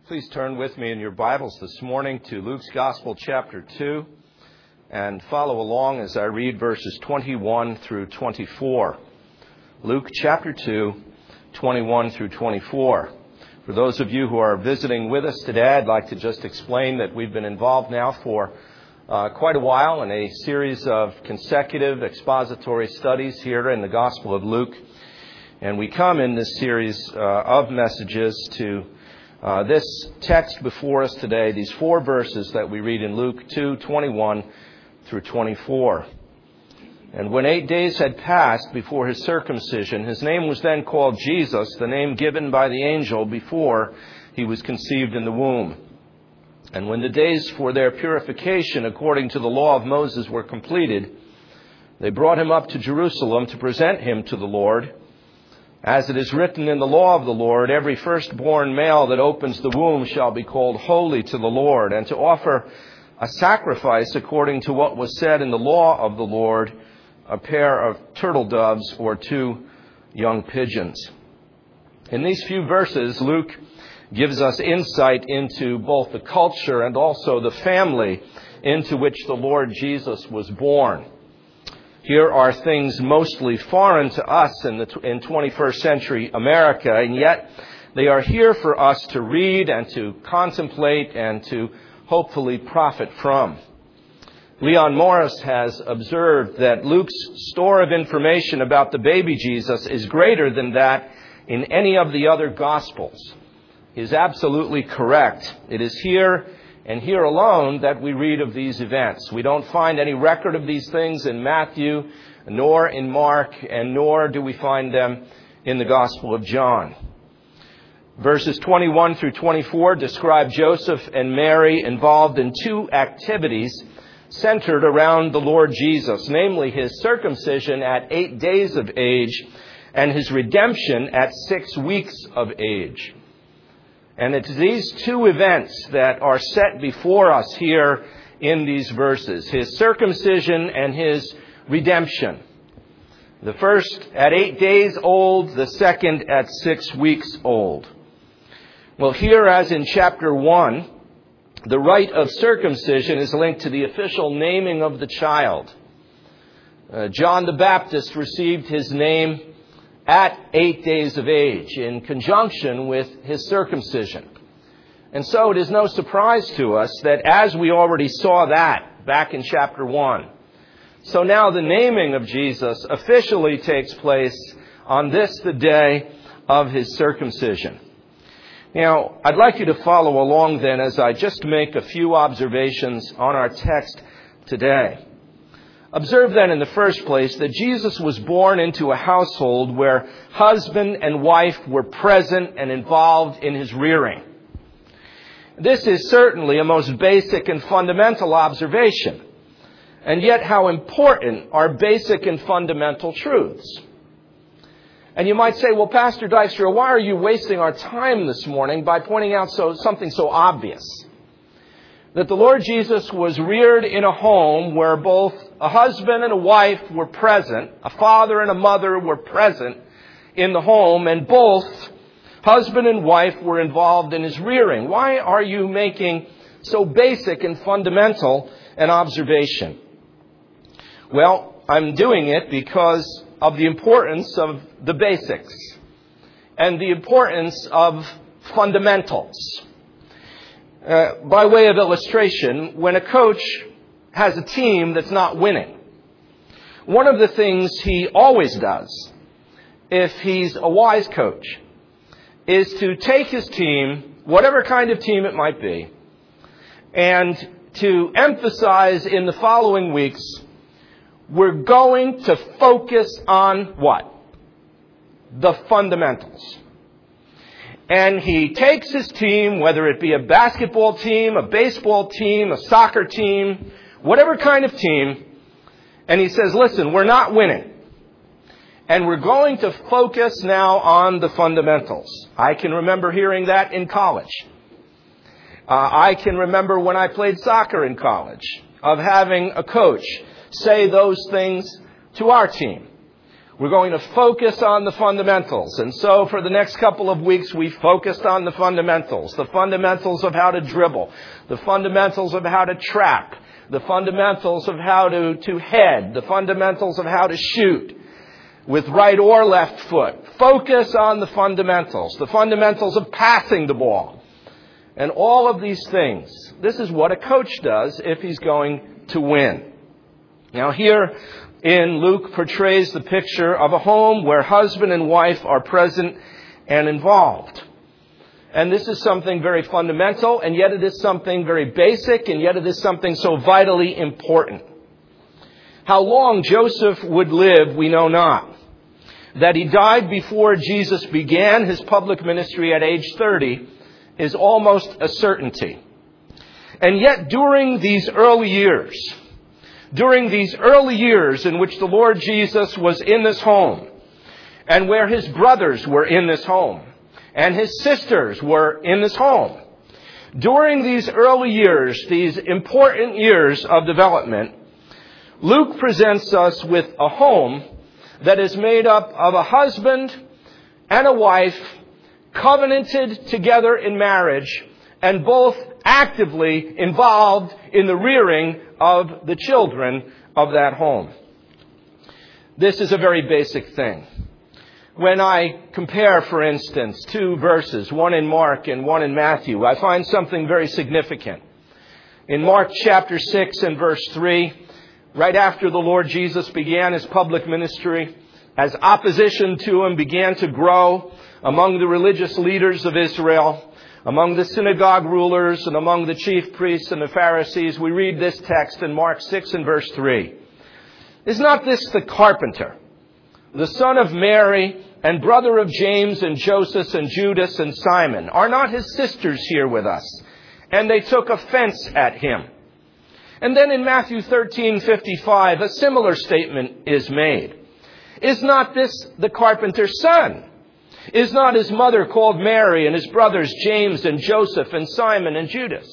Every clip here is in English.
Please turn with me in your Bibles this morning to Luke's Gospel, chapter 2, and follow along as I read verses 21 through 24. Luke chapter 2, 21 through 24. For those of you who are visiting with us today, I'd like to just explain that we've been involved now for quite a while in a series of consecutive expository studies here in the Gospel of Luke. And we come in this series of messages to this text before us today, these four verses that we read in Luke 2, 21 through 24. And when 8 days had passed before his circumcision, his name was then called Jesus, the name given by the angel before he was conceived in the womb. And when the days for their purification according to the law of Moses were completed, they brought him up to Jerusalem to present him to the Lord. As it is written in the law of the Lord, every firstborn male that opens the womb shall be called holy to the Lord, and to offer a sacrifice according to what was said in the law of the Lord, a pair of turtle doves or 2 young pigeons. In these few verses, Luke gives us insight into both the culture and also the family into which the Lord Jesus was born. Here are things mostly foreign to us in 21st century America, and yet they are here for us to read and to contemplate and to hopefully profit from. Leon Morris has observed that Luke's store of information about the baby Jesus is greater than that in any of the other Gospels. He is absolutely correct. It is here and here alone that we read of these events. We don't find any record of these things in Matthew, nor in Mark, and nor do we find them in the Gospel of John. Verses 21 through 24 describe Joseph and Mary involved in 2 activities centered around the Lord Jesus, namely his circumcision at 8 days of age and his redemption at 6 weeks of age. And it's these 2 events that are set before us here in these verses, his circumcision and his redemption. The first at 8 days old, the second at 6 weeks old. Well, here as in chapter 1, the rite of circumcision is linked to the official naming of the child. John the Baptist received his name at 8 days of age in conjunction with his circumcision. And so it is no surprise to us that as we already saw that back in chapter 1, so now the naming of Jesus officially takes place on this, the day of his circumcision. Now, I'd like you to follow along then as I just make a few observations on our text today. Observe then in the first place that Jesus was born into a household where husband and wife were present and involved in his rearing. This is certainly a most basic and fundamental observation. And yet how important are basic and fundamental truths? And you might say, well, Pastor Dykstra, why are you wasting our time this morning by pointing out something so obvious? That the Lord Jesus was reared in a home where both a husband and a wife were present, a father and a mother were present in the home, and both husband and wife were involved in his rearing. Why are you making so basic and fundamental an observation? Well, I'm doing it because of the importance of the basics and the importance of fundamentals. By way of illustration, when a coach has a team that's not winning, one of the things he always does, if he's a wise coach, is to take his team, whatever kind of team it might be, and to emphasize in the following weeks, we're going to focus on what? The fundamentals. And he takes his team, whether it be a basketball team, a baseball team, a soccer team, whatever kind of team, and he says, listen, we're not winning. And we're going to focus now on the fundamentals. I can remember hearing that in college. I can remember when I played soccer in college, of having a coach say those things to our team. We're going to focus on the fundamentals. And so for the next couple of weeks, we focused on the fundamentals of how to dribble, the fundamentals of how to trap, the fundamentals of how to head, the fundamentals of how to shoot with right or left foot. Focus on the fundamentals of passing the ball. And all of these things, this is what a coach does if he's going to win. Now here in Luke portrays the picture of a home where husband and wife are present and involved. And this is something very fundamental, and yet it is something very basic, and yet it is something so vitally important. How long Joseph would live, we know not. That he died before Jesus began his public ministry at age 30 is almost a certainty. And yet during these early years in which the Lord Jesus was in this home, and where his brothers were in this home, and his sisters were in this home, during these early years, these important years of development, Luke presents us with a home that is made up of a husband and a wife covenanted together in marriage and both actively involved in the rearing of the children of that home. This is a very basic thing. When I compare, for instance, two verses, one in Mark and one in Matthew, I find something very significant. In Mark chapter 6 and verse 3, right after the Lord Jesus began his public ministry, as opposition to him began to grow among the religious leaders of Israel, among the synagogue rulers and among the chief priests and the Pharisees, we read this text in Mark 6 and verse 3. Is not this the carpenter, the son of Mary and brother of James and Joseph and Judas and Simon? Are not his sisters here with us? And they took offense at him. And then in Matthew 13:55, a similar statement is made. Is not this the carpenter's son? Is not his mother called Mary and his brothers James and Joseph and Simon and Judas?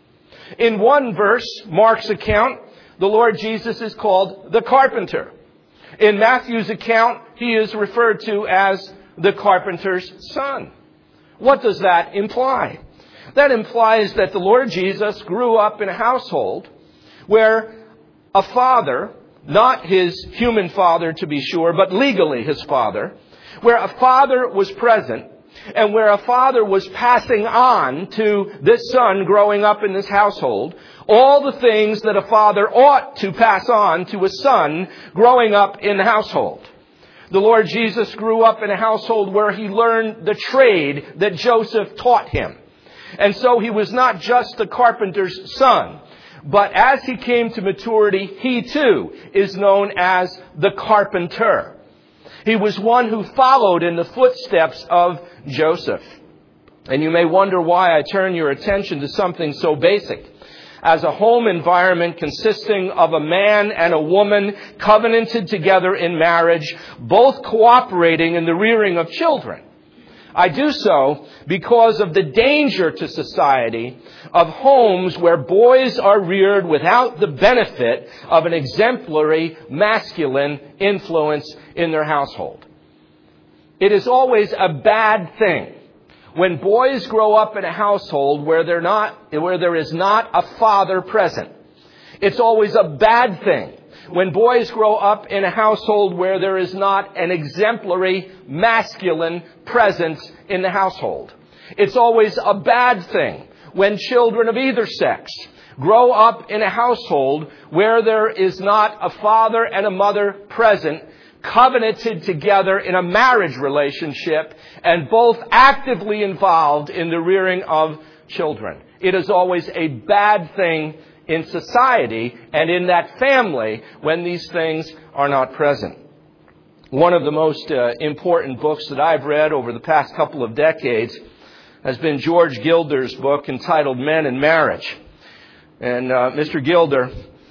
In one verse, Mark's account, the Lord Jesus is called the carpenter. In Matthew's account, he is referred to as the carpenter's son. What does that imply? That implies that the Lord Jesus grew up in a household where a father, not his human father to be sure, but legally his father, where a father was present and where a father was passing on to this son growing up in this household all the things that a father ought to pass on to a son growing up in the household. The Lord Jesus grew up in a household where he learned the trade that Joseph taught him. And so he was not just the carpenter's son, but as he came to maturity, he too is known as the carpenter. He was one who followed in the footsteps of Joseph. And you may wonder why I turn your attention to something so basic as a home environment consisting of a man and a woman covenanted together in marriage, both cooperating in the rearing of children. I do so because of the danger to society of homes where boys are reared without the benefit of an exemplary masculine influence in their household. It is always a bad thing when boys grow up in a household where there is not a father present. It's always a bad thing when boys grow up in a household where there is not an exemplary masculine presence in the household. It's always a bad thing when children of either sex grow up in a household where there is not a father and a mother present, covenanted together in a marriage relationship and both actively involved in the rearing of children. It is always a bad thing in society and in that family when these things are not present. One of the most important books that I've read over the past couple of decades has been George Gilder's book entitled Men and Marriage. And Mr. Gilder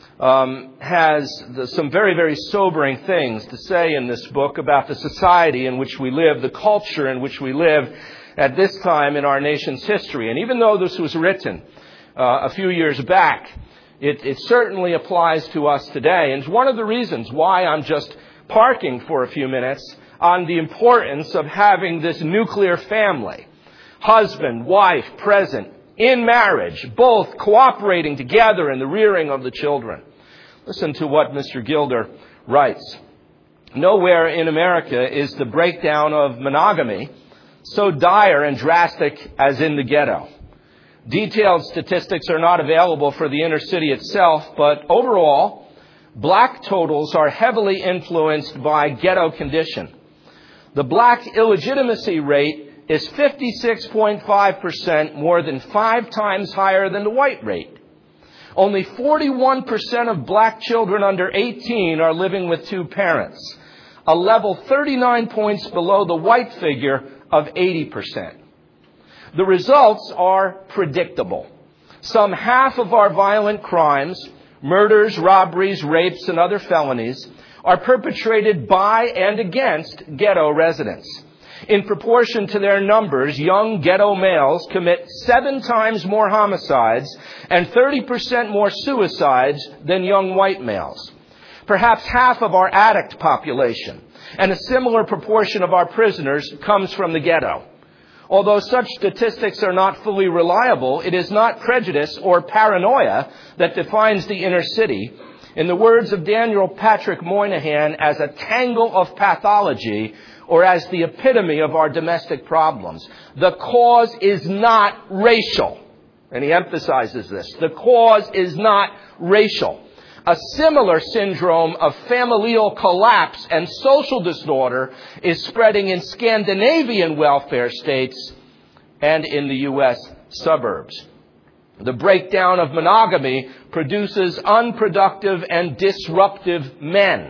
has some very, very sobering things to say in this book about the society in which we live, the culture in which we live at this time in our nation's history. And even though this was written a few years back, it certainly applies to us today. And it's one of the reasons why I'm just parking for a few minutes on the importance of having this nuclear family. Husband, wife, present, in marriage, both cooperating together in the rearing of the children. Listen to what Mr. Gilder writes. Nowhere in America is the breakdown of monogamy so dire and drastic as in the ghetto. Detailed statistics are not available for the inner city itself, but overall, black totals are heavily influenced by ghetto condition. The black illegitimacy rate is 56.5%, more than 5 times higher than the white rate. Only 41% of black children under 18 are living with 2 parents, a level 39 points below the white figure of 80%. The results are predictable. Some half of our violent crimes, murders, robberies, rapes, and other felonies, are perpetrated by and against ghetto residents. In proportion to their numbers, young ghetto males commit 7 times more homicides and 30% more suicides than young white males. Perhaps half of our addict population and a similar proportion of our prisoners comes from the ghetto. Although such statistics are not fully reliable, it is not prejudice or paranoia that defines the inner city. In the words of Daniel Patrick Moynihan, as a tangle of pathology, or as the epitome of our domestic problems. The cause is not racial. And he emphasizes this. The cause is not racial. A similar syndrome of familial collapse and social disorder is spreading in Scandinavian welfare states and in the U.S. suburbs. The breakdown of monogamy produces unproductive and disruptive men.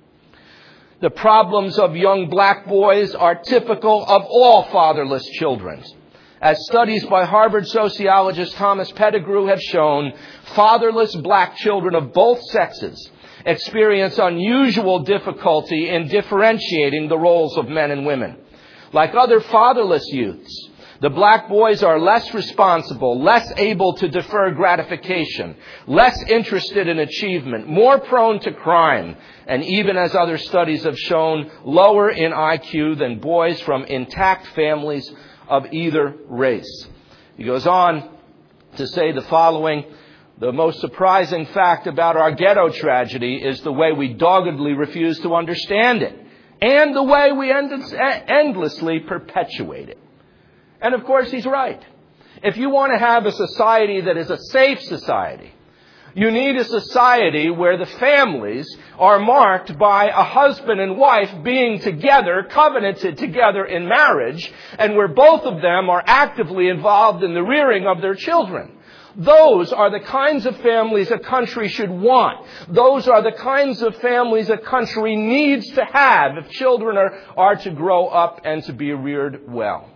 The problems of young black boys are typical of all fatherless children. As studies by Harvard sociologist Thomas Pettigrew have shown, fatherless black children of both sexes experience unusual difficulty in differentiating the roles of men and women. Like other fatherless youths, the black boys are less responsible, less able to defer gratification, less interested in achievement, more prone to crime, and even, as other studies have shown, lower in IQ than boys from intact families of either race. He goes on to say the following: the most surprising fact about our ghetto tragedy is the way we doggedly refuse to understand it, and the way we endlessly perpetuate it. And of course, he's right. If you want to have a society that is a safe society, you need a society where the families are marked by a husband and wife being together, covenanted together in marriage, and where both of them are actively involved in the rearing of their children. Those are the kinds of families a country should want. Those are the kinds of families a country needs to have if children are to grow up and to be reared well.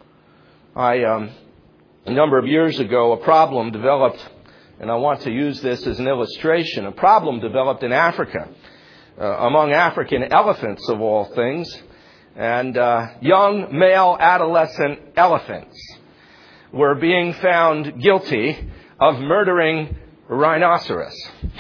A number of years ago, a problem developed, and I want to use this as an illustration. A problem developed in Africa, among African elephants of all things, and young male adolescent elephants were being found guilty of murdering rhinoceros,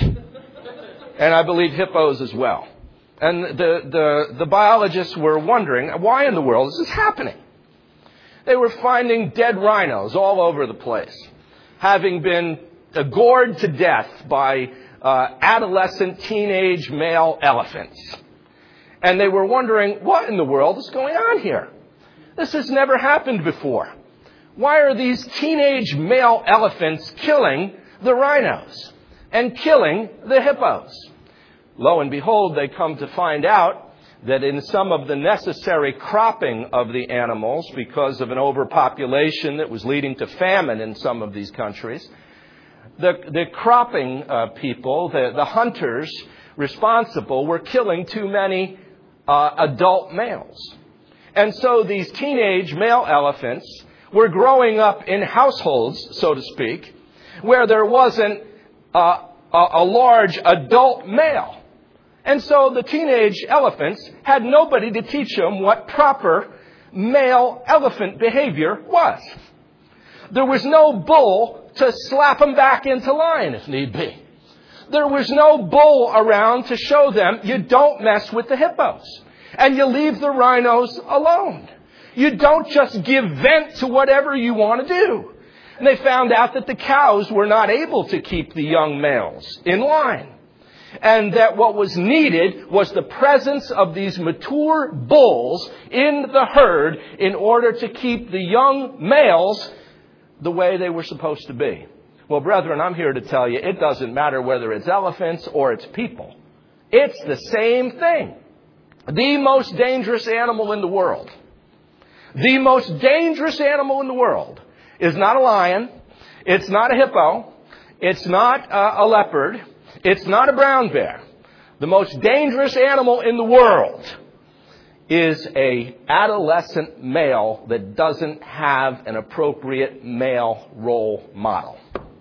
and I believe hippos as well. And the biologists were wondering, why in the world is this happening? They were finding dead rhinos all over the place, having been gored to death by adolescent teenage male elephants. And they were wondering, what in the world is going on here? This has never happened before. Why are these teenage male elephants killing the rhinos and killing the hippos? Lo and behold, they come to find out that in some of the necessary cropping of the animals, because of an overpopulation that was leading to famine in some of these countries, the cropping people, the hunters responsible, were killing too many adult males. And so these teenage male elephants were growing up in households, so to speak, where there wasn't a large adult male. And so the teenage elephants had nobody to teach them what proper male elephant behavior was. There was no bull to slap them back into line if need be. There was no bull around to show them you don't mess with the hippos. And you leave the rhinos alone. You don't just give vent to whatever you want to do. And they found out that the cows were not able to keep the young males in line. And that what was needed was the presence of these mature bulls in the herd in order to keep the young males the way they were supposed to be. Well, brethren, I'm here to tell you, it doesn't matter whether it's elephants or it's people. It's the same thing. The most dangerous animal in the world. The most dangerous animal in the world is not a lion. It's not a hippo. It's not a leopard. It's not a brown bear. The most dangerous animal in the world is an adolescent male that doesn't have an appropriate male role model.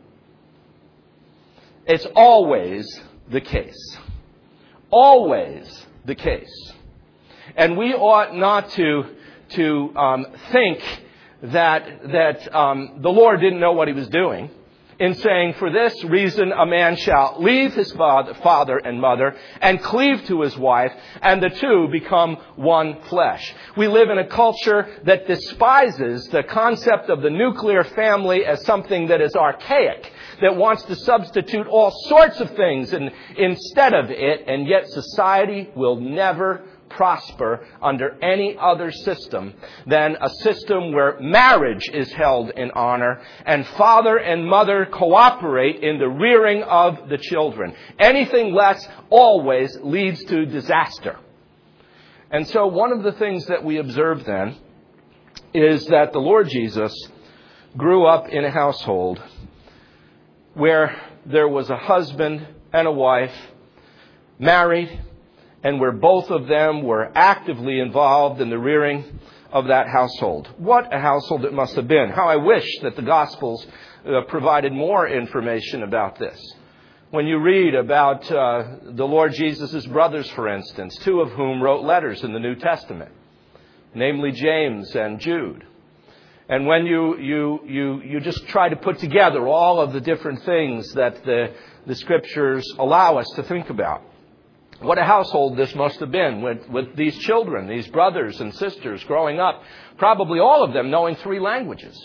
It's always the case. Always the case. And we ought not to think that the Lord didn't know what he was doing in saying, for this reason a man shall leave his father and mother and cleave to his wife, and the two become one flesh. We live in a culture that despises the concept of the nuclear family as something that is archaic, that wants to substitute all sorts of things instead of it, and yet society will never prosper under any other system than a system where marriage is held in honor and father and mother cooperate in the rearing of the children. Anything less always leads to disaster. And so one of the things that we observe then is that the Lord Jesus grew up in a household where there was a husband and a wife married, and where both of them were actively involved in the rearing of that household. What a household it must have been. How I wish that the Gospels provided more information about this. When you read about the Lord Jesus' brothers, for instance, two of whom wrote letters in the New Testament, namely James and Jude. And when you just try to put together all of the different things that the Scriptures allow us to think about, what a household this must have been with these children, these brothers and sisters growing up, probably all of them knowing 3 languages,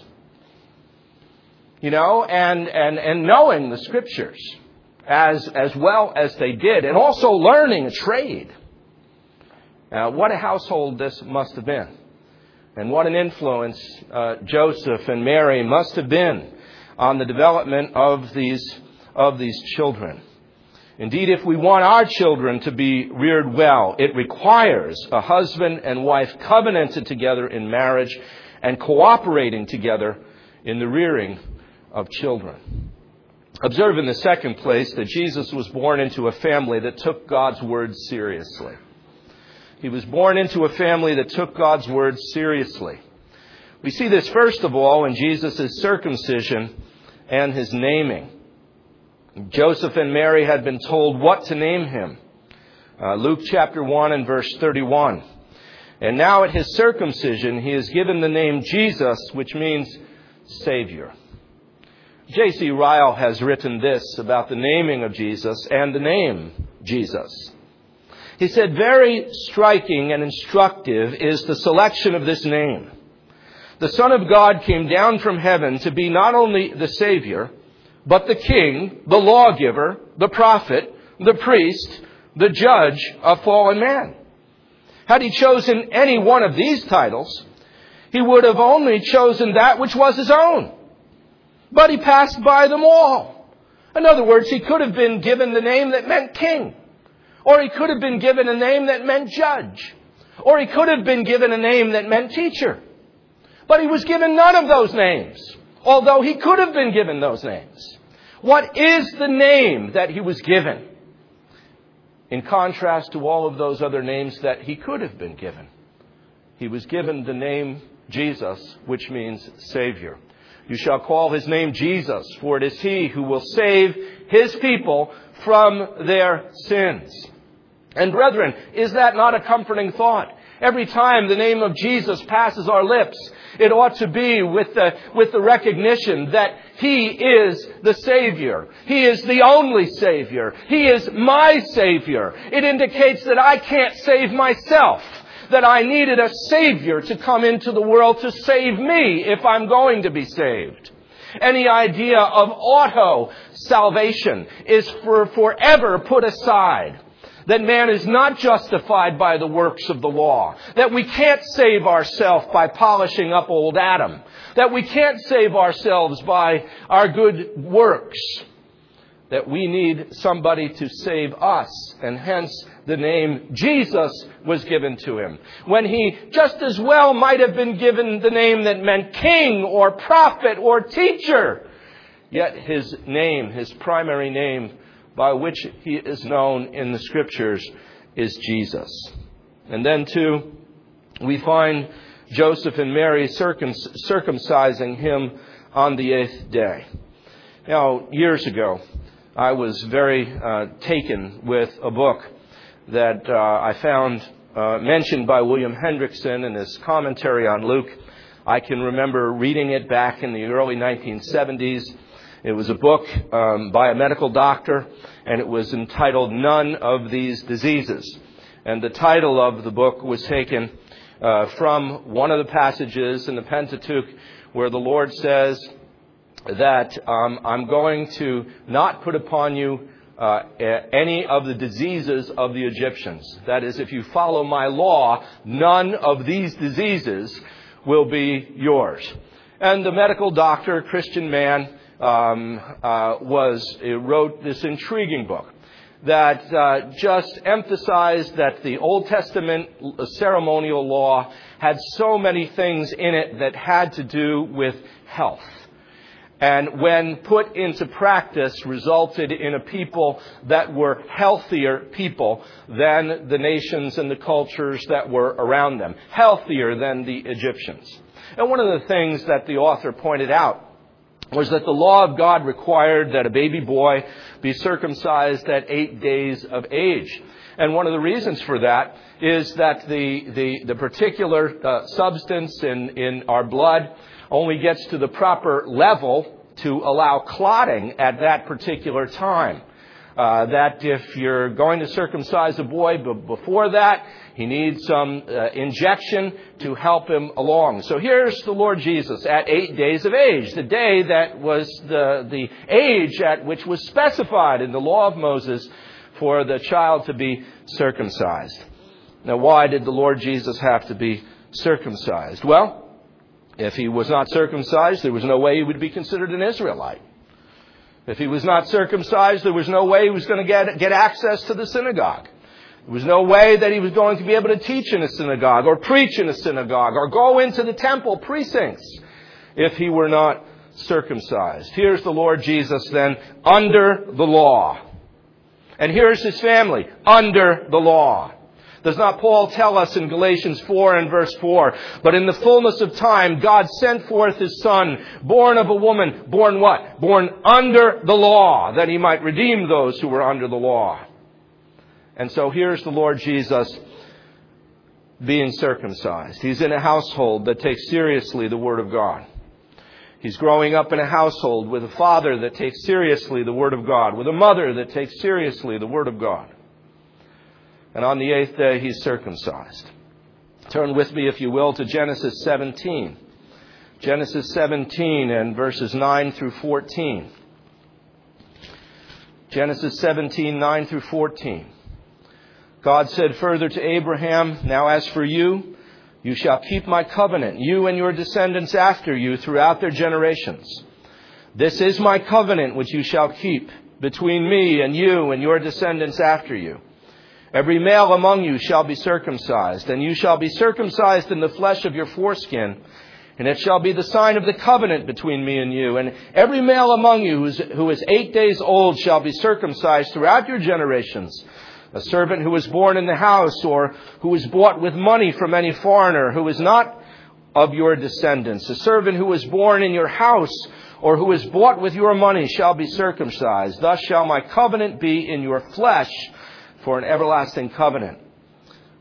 and knowing the Scriptures as well as they did, and also learning a trade. What a household this must have been. And what an influence Joseph and Mary must have been on the development of these children. Indeed, if we want our children to be reared well, it requires a husband and wife covenanted together in marriage and cooperating together in the rearing of children. Observe in the second place that Jesus was born into a family that took God's word seriously. He was born into a family that took God's word seriously. We see this first of all in Jesus' circumcision and his naming. Joseph and Mary had been told what to name him. Luke chapter 1 and verse 31. And now at his circumcision, he is given the name Jesus, which means Savior. J.C. Ryle has written this about the naming of Jesus and the name Jesus. He said, very striking and instructive is the selection of this name. The Son of God came down from heaven to be not only the Savior, but the King, the lawgiver, the prophet, the priest, the judge of fallen man. Had he chosen any one of these titles, he would have only chosen that which was his own. But he passed by them all. In other words, he could have been given the name that meant king. Or he could have been given a name that meant judge. Or he could have been given a name that meant teacher. But he was given none of those names, although he could have been given those names. What is the name that he was given? In contrast to all of those other names that he could have been given. He was given the name Jesus, which means Savior. You shall call his name Jesus, for it is he who will save his people from their sins. And brethren, is that not a comforting thought? Every time the name of Jesus passes our lips, it ought to be with the recognition that He is the Savior. He is the only Savior. He is my Savior. It indicates that I can't save myself, that I needed a Savior to come into the world to save me if I'm going to be saved. Any idea of auto-salvation is forever put aside. That man is not justified by the works of the law. That we can't save ourselves by polishing up old Adam. That we can't save ourselves by our good works. That we need somebody to save us. And hence the name Jesus was given to him. When he just as well might have been given the name that meant king or prophet or teacher. Yet his name, his primary name, by which he is known in the Scriptures, is Jesus. And then too, we find Joseph and Mary circumcising him on the 8th day. Now, years ago, I was very taken with a book that I found mentioned by William Hendrickson in his commentary on Luke. I can remember reading it back in the early 1970s. It was a book by a medical doctor, and it was entitled None of These Diseases. And the title of the book was taken from one of the passages in the Pentateuch where the Lord says that I'm going to not put upon you any of the diseases of the Egyptians. That is, if you follow my law, none of these diseases will be yours. And the medical doctor, Christian man, wrote this intriguing book that just emphasized that the Old Testament ceremonial law had so many things in it that had to do with health. And when put into practice, resulted in a people that were healthier people than the nations and the cultures that were around them. Healthier than the Egyptians. And one of the things that the author pointed out was that the law of God required that a baby boy be circumcised at 8 days of age. And one of the reasons for that is that the particular substance in our blood only gets to the proper level to allow clotting at that particular time. That if you're going to circumcise a boy before that, he needs some injection to help him along. So here's the Lord Jesus at 8 days of age, the day that was the age at which was specified in the law of Moses for the child to be circumcised. Now, why did the Lord Jesus have to be circumcised? Well, if he was not circumcised, there was no way he would be considered an Israelite. If he was not circumcised, there was no way he was going to get access to the synagogue. There was no way that he was going to be able to teach in a synagogue or preach in a synagogue or go into the temple precincts if he were not circumcised. Here's the Lord Jesus then under the law. And here's his family under the law. Does not Paul tell us in Galatians 4 and verse 4, but in the fullness of time, God sent forth his Son, born of a woman, born what? Born under the law, that he might redeem those who were under the law. And so here's the Lord Jesus being circumcised. He's in a household that takes seriously the Word of God. He's growing up in a household with a father that takes seriously the Word of God, with a mother that takes seriously the Word of God. And on the 8th day, he's circumcised. Turn with me, if you will, to Genesis 17. Genesis 17 and verses 9 through 14. Genesis 17, 9 through 14. God said further to Abraham, "Now as for you, you shall keep my covenant, you and your descendants after you throughout their generations. This is my covenant which you shall keep between me and you and your descendants after you. Every male among you shall be circumcised, and you shall be circumcised in the flesh of your foreskin, and it shall be the sign of the covenant between me and you. And every male among you who is 8 days old shall be circumcised throughout your generations. A servant who is born in the house or who is bought with money from any foreigner who is not of your descendants. A servant who is born in your house or who is bought with your money shall be circumcised. Thus shall my covenant be in your flesh for an everlasting covenant.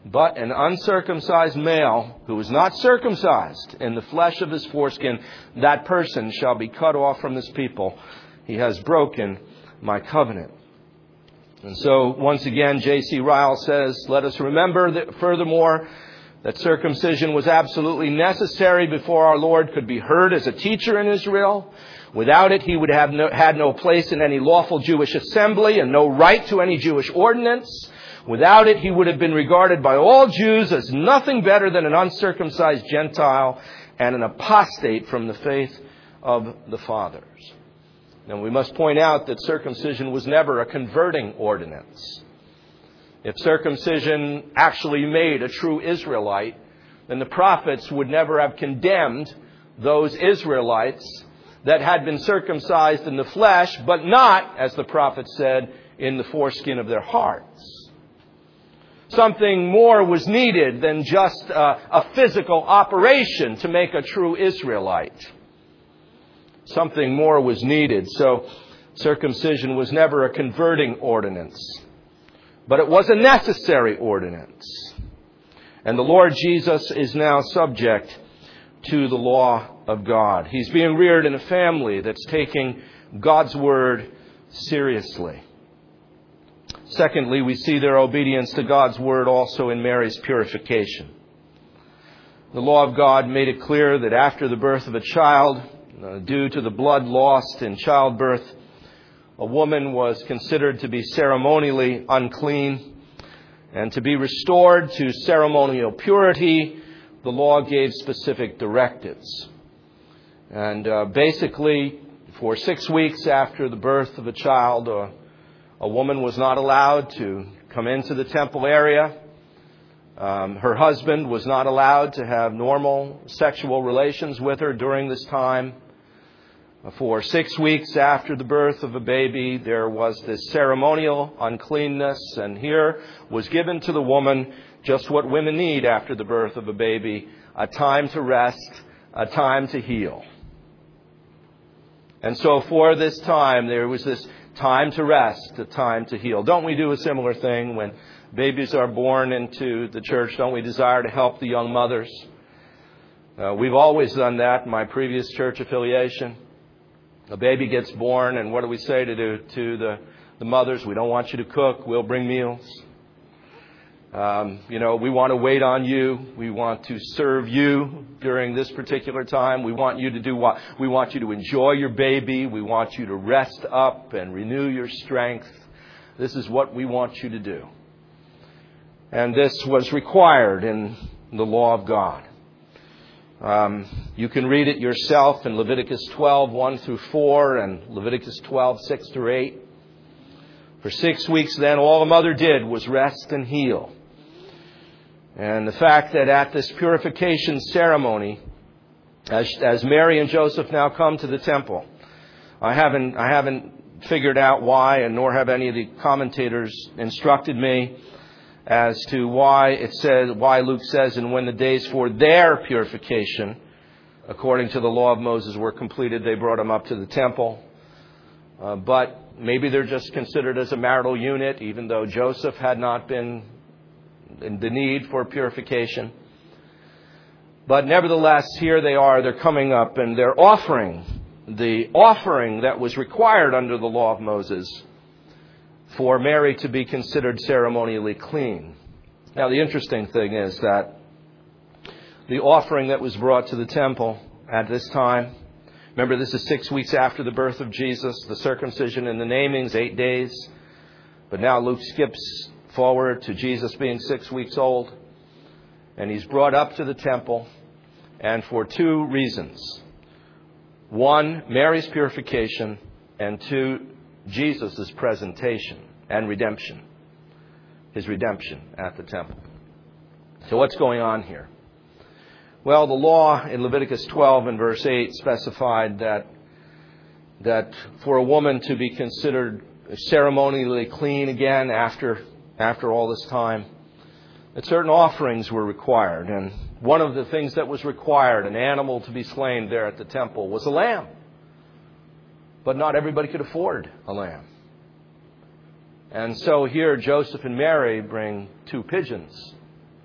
But an uncircumcised male who is not circumcised in the flesh of his foreskin, that person shall be cut off from his people. He has broken my covenant. And so, once again, J.C. Ryle says, let us remember that furthermore, that circumcision was absolutely necessary before our Lord could be heard as a teacher in Israel. Without it, he would have had no place in any lawful Jewish assembly and no right to any Jewish ordinance. Without it, he would have been regarded by all Jews as nothing better than an uncircumcised Gentile and an apostate from the faith of the fathers. And we must point out that circumcision was never a converting ordinance. If circumcision actually made a true Israelite, then the prophets would never have condemned those Israelites that had been circumcised in the flesh, but not, as the prophet said, in the foreskin of their hearts. Something more was needed than just a physical operation to make a true Israelite. Something more was needed. So circumcision was never a converting ordinance, but it was a necessary ordinance. And the Lord Jesus is now subject to the law of God. He's being reared in a family that's taking God's word seriously. Secondly, we see their obedience to God's word also in Mary's purification. The law of God made it clear that after the birth of a child, due to the blood lost in childbirth, a woman was considered to be ceremonially unclean, and to be restored to ceremonial purity, the law gave specific directives. And basically, for 6 weeks after the birth of a child, a woman was not allowed to come into the temple area. Her husband was not allowed to have normal sexual relations with her during this time. For 6 weeks after the birth of a baby, there was this ceremonial uncleanness, and here was given to the woman just what women need after the birth of a baby: a time to rest, a time to heal. And so for this time, there was this time to rest, a time to heal. Don't we do a similar thing when babies are born into the church? Don't we desire to help the young mothers? We've always done that in my previous church affiliation. A baby gets born, and what do we say to the mothers? We don't want you to cook. We'll bring meals. We want to wait on you. We want to serve you during this particular time. We want you to do what? We want you to enjoy your baby. We want you to rest up and renew your strength. This is what we want you to do. And this was required in the law of God. You can read it yourself in Leviticus 12, 1 through 4, and Leviticus 12, 6 through 8. For 6 weeks then, all the mother did was rest and heal. And the fact that at this purification ceremony, as Mary and Joseph now come to the temple, I haven't figured out why, and nor have any of the commentators instructed me as to why Luke says, and when the days for their purification, according to the law of Moses, were completed, they brought them up to the temple. But maybe they're just considered as a marital unit, even though Joseph had not been in the need for purification. But nevertheless, here they are, they're coming up, and they're offering the offering that was required under the law of Moses for Mary to be considered ceremonially clean. Now, the interesting thing is that the offering that was brought to the temple at this time, remember, this is 6 weeks after the birth of Jesus, the circumcision and the namings, 8 days. But now Luke skips forward to Jesus being 6 weeks old, and he's brought up to the temple, and for 2 reasons. 1, Mary's purification, and 2, Jesus' presentation and redemption, his redemption at the temple. So what's going on here? Well, the law in Leviticus 12 and verse 8 specified that for a woman to be considered ceremonially clean again after all this time, that certain offerings were required. And one of the things that was required, an animal to be slain there at the temple, was a lamb. But not everybody could afford a lamb. And so here Joseph and Mary bring 2 pigeons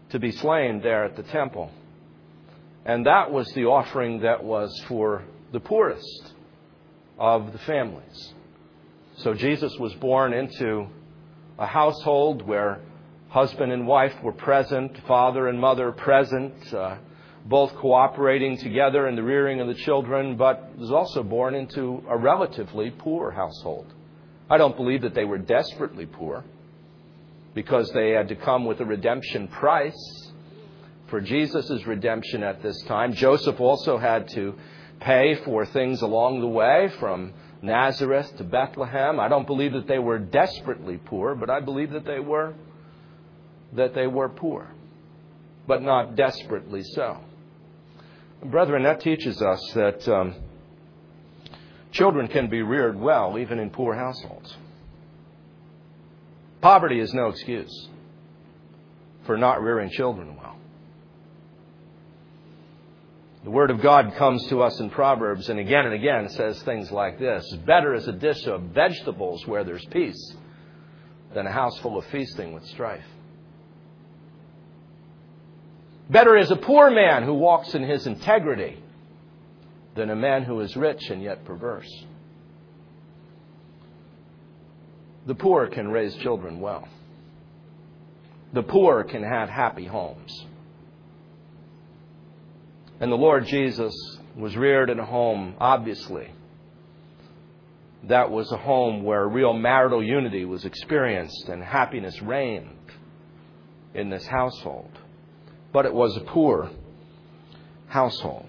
to be slain there at the temple. And that was the offering that was for the poorest of the families. So Jesus was born into a household where husband and wife were present, father and mother present, both cooperating together in the rearing of the children, but was also born into a relatively poor household. I don't believe that they were desperately poor, because they had to come with a redemption price for Jesus' redemption at this time. Joseph also had to pay for things along the way from Nazareth to Bethlehem. I don't believe that they were desperately poor, but I believe that they were poor, but not desperately so. Brethren, that teaches us that children can be reared well even in poor households. Poverty is no excuse for not rearing children well. The Word of God comes to us in Proverbs and again says things like this: better is a dish of vegetables where there's peace than a house full of feasting with strife. Better is a poor man who walks in his integrity than a man who is rich and yet perverse. The poor can raise children well. The poor can have happy homes. And the Lord Jesus was reared in a home, obviously, that was a home where real marital unity was experienced and happiness reigned in this household. But it was a poor household.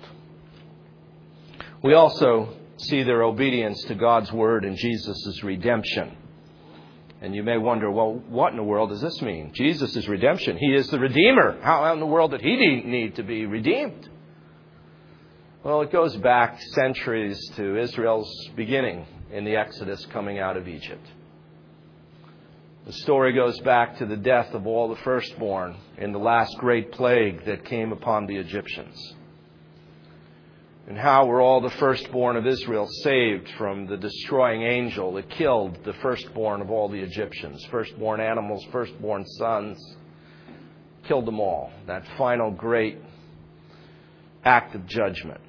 We also see their obedience to God's word and Jesus' redemption. And you may wonder, well, what in the world does this mean? Jesus' redemption. He is the Redeemer. How in the world did he need to be redeemed? Well, it goes back centuries to Israel's beginning in the Exodus coming out of Egypt. The story goes back to the death of all the firstborn in the last great plague that came upon the Egyptians. And how were all the firstborn of Israel saved from the destroying angel that killed the firstborn of all the Egyptians? Firstborn animals, firstborn sons, killed them all. That final great act of judgment.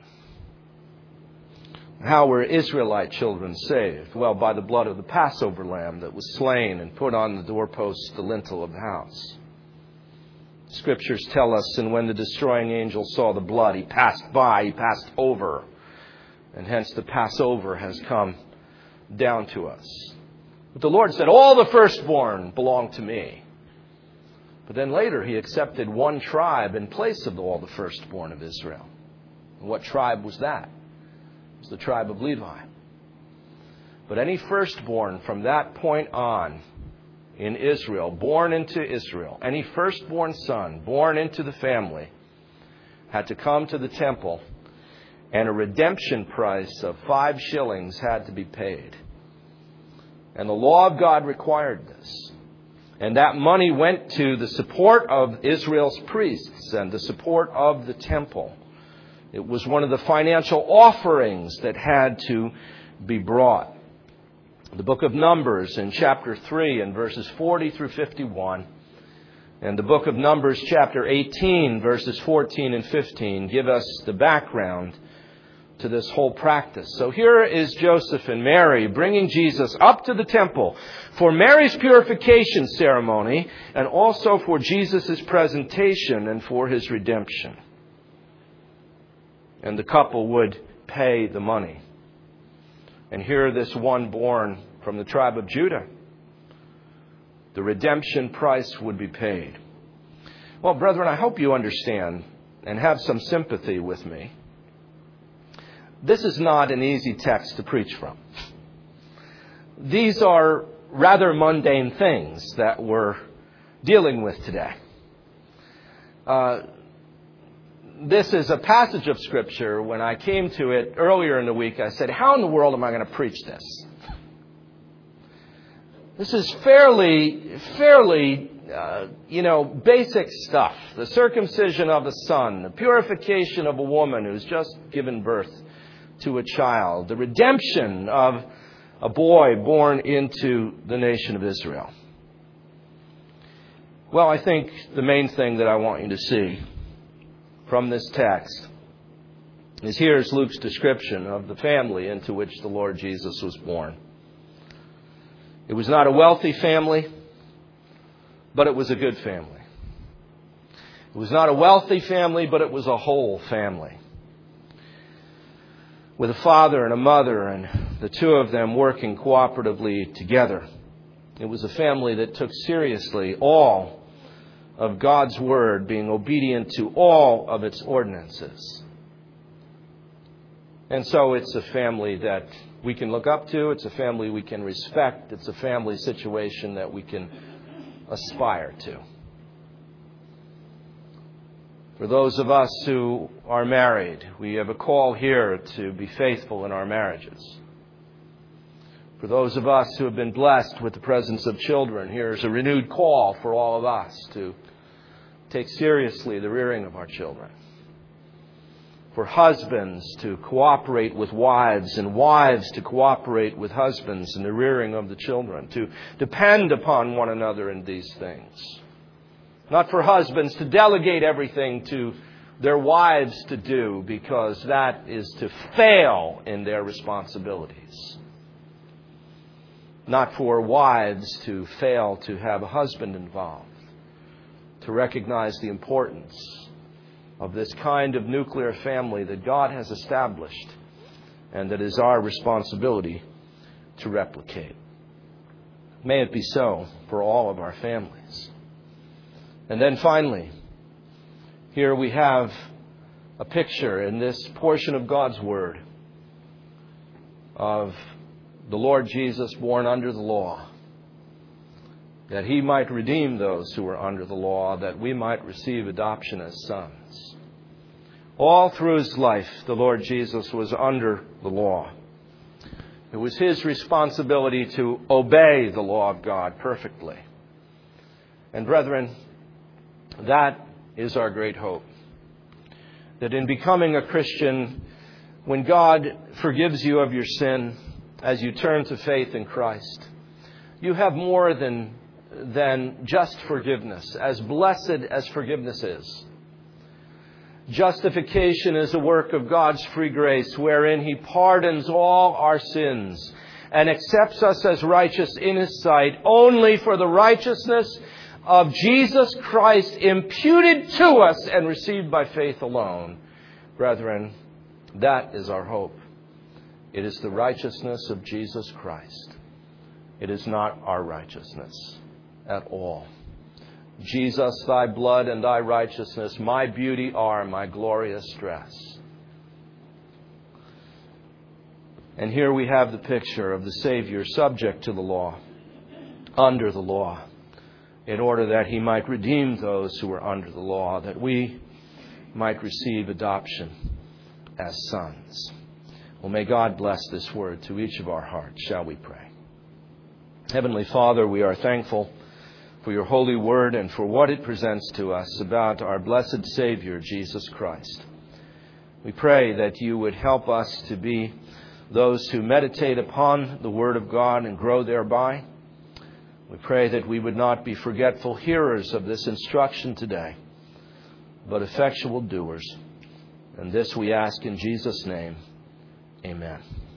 How were Israelite children saved? Well, by the blood of the Passover lamb that was slain and put on the doorpost, the lintel of the house. Scriptures tell us, and when the destroying angel saw the blood, he passed by, he passed over. And hence the Passover has come down to us. But the Lord said, all the firstborn belong to me. But then later he accepted one tribe in place of all the firstborn of Israel. And what tribe was that? It was the tribe of Levi. But any firstborn from that point on in Israel, born into Israel, any firstborn son born into the family, had to come to the temple, and a redemption price of 5 shillings had to be paid. And the law of God required this. And that money went to the support of Israel's priests and the support of the temple. It was one of the financial offerings that had to be brought. The book of Numbers in chapter 3 and verses 40 through 51, and the book of Numbers chapter 18 verses 14 and 15 give us the background to this whole practice. So here is Joseph and Mary bringing Jesus up to the temple for Mary's purification ceremony and also for Jesus' presentation and for his redemption. And the couple would pay the money. And here this one born from the tribe of Judah, the redemption price would be paid. Well, brethren, I hope you understand and have some sympathy with me. This is not an easy text to preach from. These are rather mundane things that we're dealing with today. This is a passage of Scripture. When I came to it earlier in the week, I said, how in the world am I going to preach this? This is fairly basic stuff. The circumcision of a son, the purification of a woman who's just given birth to a child, the redemption of a boy born into the nation of Israel. Well, I think the main thing that I want you to see from this text is here's Luke's description of the family into which the Lord Jesus was born. It was not a wealthy family, but it was a good family. It was not a wealthy family, but it was a whole family. With a father and a mother and the two of them working cooperatively together. It was a family that took seriously all of God's Word, being obedient to all of its ordinances. And so it's a family that we can look up to. It's a family we can respect. It's a family situation that we can aspire to. For those of us who are married, we have a call here to be faithful in our marriages. For those of us who have been blessed with the presence of children, here's a renewed call for all of us to take seriously the rearing of our children. For husbands to cooperate with wives and wives to cooperate with husbands in the rearing of the children, to depend upon one another in these things. Not for husbands to delegate everything to their wives to do, because that is to fail in their responsibilities. Not for wives to fail to have a husband involved. To recognize the importance of this kind of nuclear family that God has established and that is our responsibility to replicate. May it be so for all of our families. And then finally, here we have a picture in this portion of God's Word of the Lord Jesus born under the law, that He might redeem those who were under the law, that we might receive adoption as sons. All through His life, the Lord Jesus was under the law. It was His responsibility to obey the law of God perfectly. And brethren, that is our great hope. That in becoming a Christian, when God forgives you of your sin, as you turn to faith in Christ, you have more than just forgiveness, as blessed as forgiveness is. Justification is a work of God's free grace, wherein He pardons all our sins and accepts us as righteous in His sight only for the righteousness of Jesus Christ imputed to us and received by faith alone. Brethren, that is our hope. It is the righteousness of Jesus Christ. It is not our righteousness at all. Jesus, Thy blood and Thy righteousness, my beauty are my glorious dress. And here we have the picture of the Savior subject to the law, under the law, in order that He might redeem those who are under the law, that we might receive adoption as sons. Well, may God bless this word to each of our hearts. Shall we pray? Heavenly Father, we are thankful for your holy word and for what it presents to us about our blessed Savior, Jesus Christ. We pray that you would help us to be those who meditate upon the word of God and grow thereby. We pray that we would not be forgetful hearers of this instruction today, but effectual doers. And this we ask in Jesus' name. Amen.